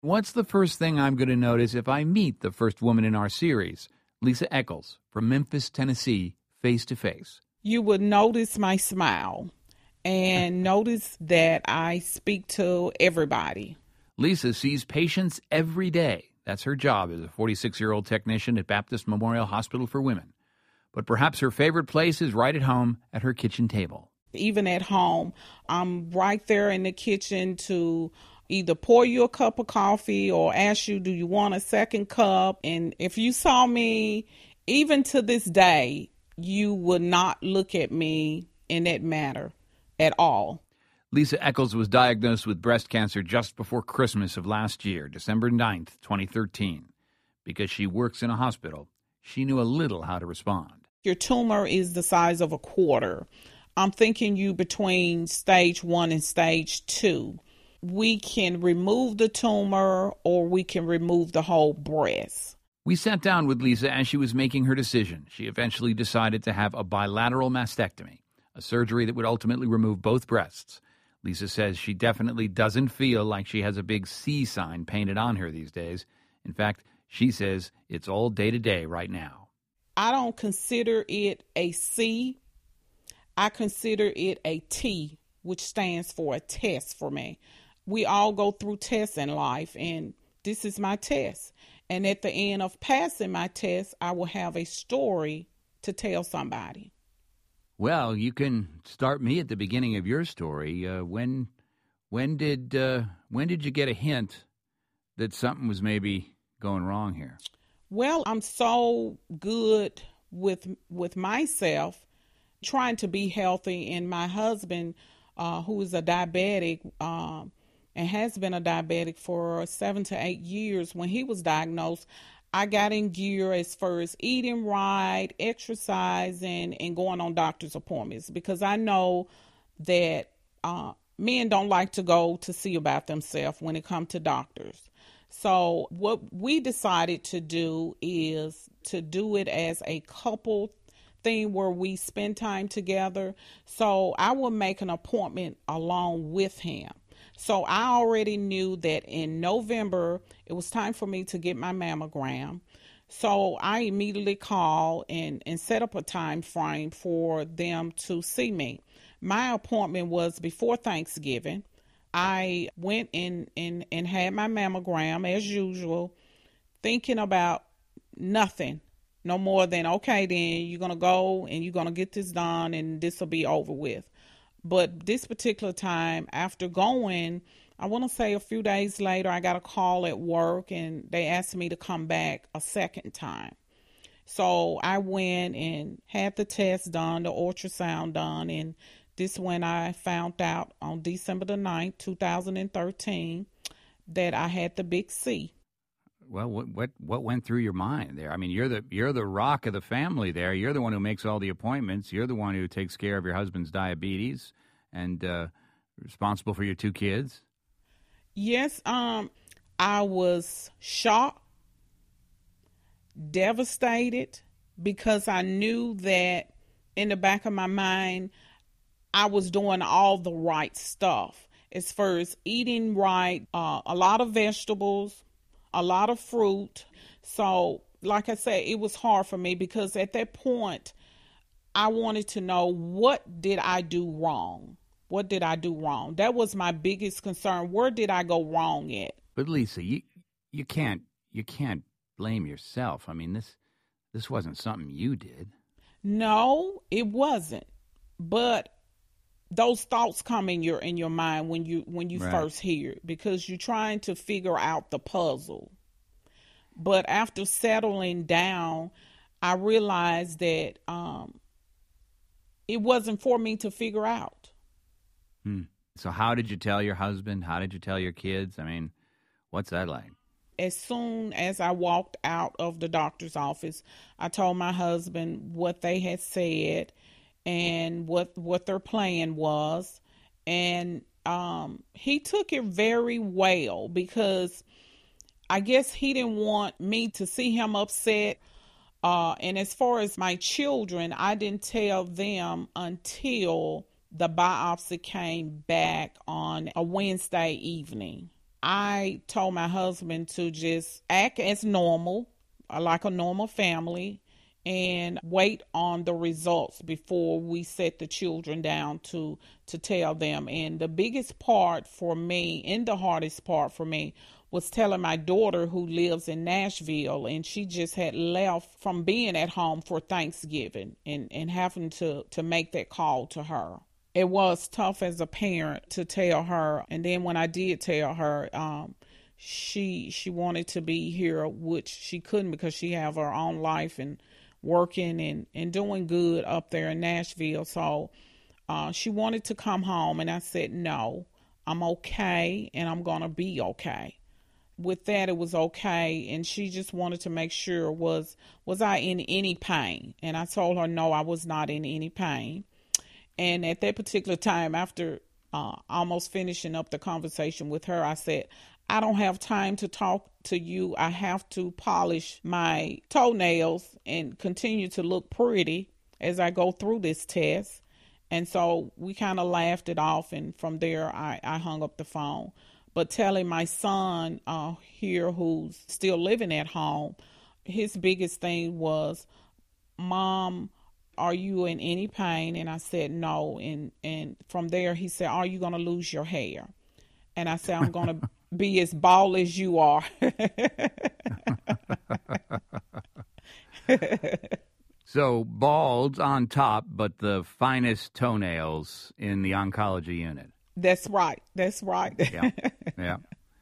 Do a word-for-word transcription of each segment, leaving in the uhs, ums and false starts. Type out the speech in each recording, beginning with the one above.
What's the first thing I'm going to notice if I meet the first woman in our series, Lisa Eccles from Memphis, Tennessee, face to face? You would notice my smile and notice that I speak to everybody. Lisa sees patients every day. That's her job as a forty-six-year-old technician at Baptist Memorial Hospital for Women. But perhaps her favorite place is right at home at her kitchen table. Even at home, I'm right there in the kitchen to either pour you a cup of coffee or ask you, do you want a second cup? And if you saw me, even to this day, you would not look at me in that manner at all. Lisa Eccles was diagnosed with breast cancer just before Christmas of last year, December ninth, twenty thirteen. Because she works in a hospital, she knew a little how to respond. Your tumor is the size of a quarter. I'm thinking you between stage one and stage two. We can remove the tumor or we can remove the whole breast. We sat down with Lisa as she was making her decision. She eventually decided to have a bilateral mastectomy, a surgery that would ultimately remove both breasts. Lisa says she definitely doesn't feel like she has a big C sign painted on her these days. In fact, she says it's all day-to-day right now. I don't consider it a C. I consider it a T, which stands for a test for me. We all go through tests in life, and this is my test. And at the end of passing my test, I will have a story to tell somebody. Well, you can start me at the beginning of your story. Uh, when, when did, uh, when did you get a hint that something was maybe going wrong here? Well, I'm so good with with myself, trying to be healthy, and my husband, uh, who is a diabetic, um, and has been a diabetic for seven to eight years, when he was diagnosed, I got in gear as far as eating right, exercising, and going on doctor's appointments, because I know that uh, men don't like to go to see about themselves when it comes to doctors. So what we decided to do is to do it as a couple thing where we spend time together. So I will make an appointment along with him. So I already knew that in November, it was time for me to get my mammogram. So I immediately called and, and set up a time frame for them to see me. My appointment was before Thanksgiving. I went in and, and had my mammogram as usual, thinking about nothing, no more than, okay, then you're going to go and you're going to get this done and this will be over with. But this particular time, after going, I want to say a few days later, I got a call at work and they asked me to come back a second time. So I went and had the test done, the ultrasound done, and this when I found out on December the ninth, two thousand thirteen, that I had the big C. Well, what what what went through your mind there? I mean, you're the you're the rock of the family there. You're the one who makes all the appointments. You're the one who takes care of your husband's diabetes and uh, responsible for your two kids. Yes, um, I was shocked, devastated, because I knew that in the back of my mind, I was doing all the right stuff as far as eating right, uh, a lot of vegetables, a lot of fruit. So, like I said, it was hard for me because at that point, I wanted to know, what did I do wrong? What did I do wrong? That was my biggest concern. Where did I go wrong at? But Lisa, you you can't you can't blame yourself. I mean, this this wasn't something you did. No, it wasn't. But those thoughts come in your in your mind when you when you Right. first hear it, because you're trying to figure out the puzzle. But after settling down, I realized that um, it wasn't for me to figure out. Hmm. So how did you tell your husband? How did you tell your kids? I mean, what's that like? As soon as I walked out of the doctor's office, I told my husband what they had said and what what their plan was, and um, he took it very well, because I guess he didn't want me to see him upset. Uh, and as far as my children, I didn't tell them until the biopsy came back on a Wednesday evening. I told my husband to just act as normal, like a normal family, and wait on the results before we set the children down to to tell them. And the biggest part for me, and the hardest part for me, was telling my daughter, who lives in Nashville, and she just had left from being at home for Thanksgiving, and, and having to, to make that call to her. It was tough as a parent to tell her. And then when I did tell her, um, she she wanted to be here, which she couldn't because she have her own life and working and, and doing good up there in Nashville. So uh, she wanted to come home, and I said, no, I'm okay, and I'm going to be okay. With that, it was okay, and she just wanted to make sure, was was I in any pain? And I told her, no, I was not in any pain. And at that particular time, after uh, almost finishing up the conversation with her, I said, I don't have time to talk to you. I have to polish my toenails and continue to look pretty as I go through this test. And so we kind of laughed it off, and from there, I, I hung up the phone. But telling my son uh, here, who's still living at home, his biggest thing was, Mom, are you in any pain? And I said, no. And, and from there, he said, are you going to lose your hair? And I said, I'm going to be as bald as you are. So bald on top, but the finest toenails in the oncology unit. That's right. That's right. Yeah. Yeah.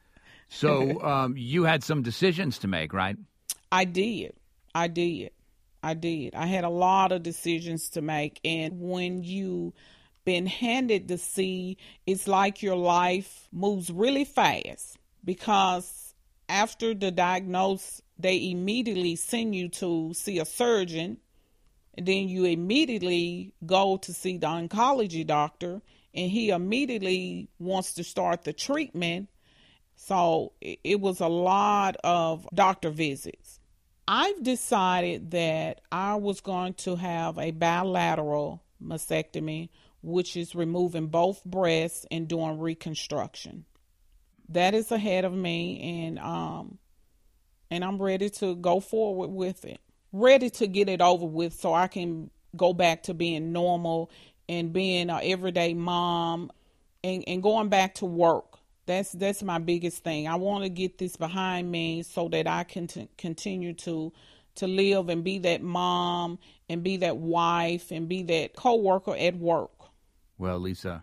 So um, you had some decisions to make, right? I did. I did. I did. I had a lot of decisions to make. And when you been handed the seed, it's like your life moves really fast, because after the diagnosis, they immediately send you to see a surgeon. And then you immediately go to see the oncology doctor, and he immediately wants to start the treatment. So it was a lot of doctor visits. I've decided that I was going to have a bilateral mastectomy, which is removing both breasts and doing reconstruction. That is ahead of me, and um, and I'm ready to go forward with it. Ready to get it over with so I can go back to being normal and being an everyday mom and, and going back to work. That's that's my biggest thing. I want to get this behind me so that I can t- continue to to live and be that mom and be that wife and be that coworker at work. Well, Lisa,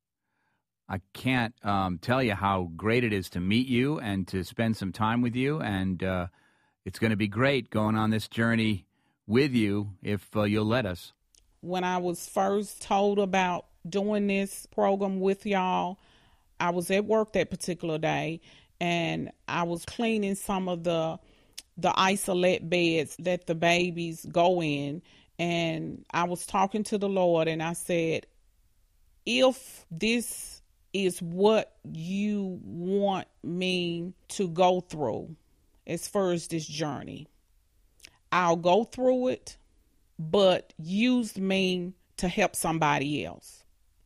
I can't um, tell you how great it is to meet you and to spend some time with you. And uh, it's going to be great going on this journey with you if uh, you'll let us. When I was first told about doing this program with y'all, I was at work that particular day, and I was cleaning some of the the isolate beds that the babies go in, and I was talking to the Lord, and I said, if this is what you want me to go through as far as this journey, I'll go through it, but use me to help somebody else.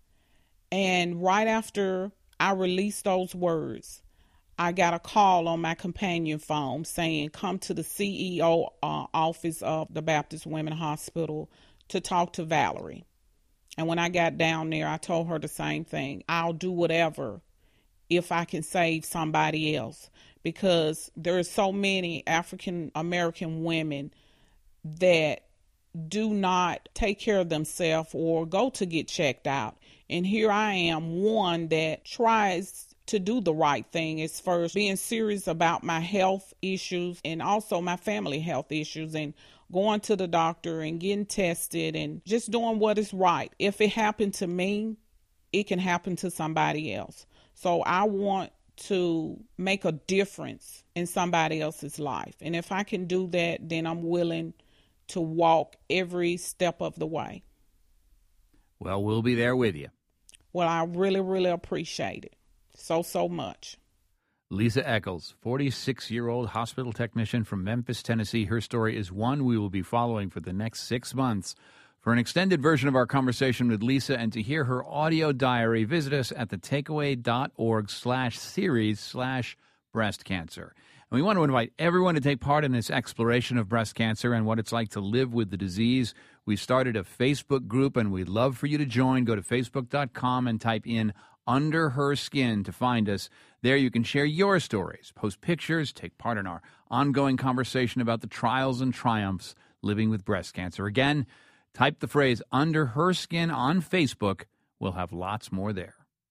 And right after I released those words, I got a call on my companion phone saying, come to the C E O uh, office of the Baptist Women Hospital to talk to Valerie. And when I got down there, I told her the same thing. I'll do whatever if I can save somebody else, because there are so many African American women that do not take care of themselves or go to get checked out. And here I am, one that tries to do the right thing as far as being serious about my health issues and also my family health issues, and going to the doctor and getting tested and just doing what is right. If it happened to me, it can happen to somebody else. So I want to make a difference in somebody else's life. And if I can do that, then I'm willing to walk every step of the way. Well, we'll be there with you. Well, I really, really appreciate it so, so much. Lisa Eccles, forty-six-year-old hospital technician from Memphis, Tennessee. Her story is one we will be following for the next six months. For an extended version of our conversation with Lisa and to hear her audio diary, visit us at thetakeaway.org slash series slash breast cancer. And we want to invite everyone to take part in this exploration of breast cancer and what it's like to live with the disease. We started a Facebook group, and we'd love for you to join. Go to facebook dot com and type in Under Her Skin to find us. There you can share your stories, post pictures, take part in our ongoing conversation about the trials and triumphs living with breast cancer. Again, type the phrase Under Her Skin on Facebook. We'll have lots more there.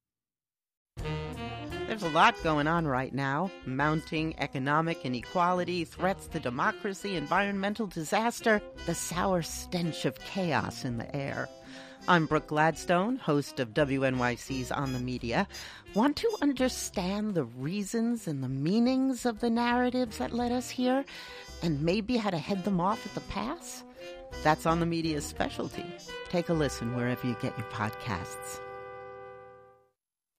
There's a lot going on right now. Mounting economic inequality, threats to democracy, environmental disaster, the sour stench of chaos in the air. I'm Brooke Gladstone, host of W N Y C's On the Media. Want to understand the reasons and the meanings of the narratives that led us here, and maybe how to head them off at the pass? That's On the Media's specialty. Take a listen wherever you get your podcasts.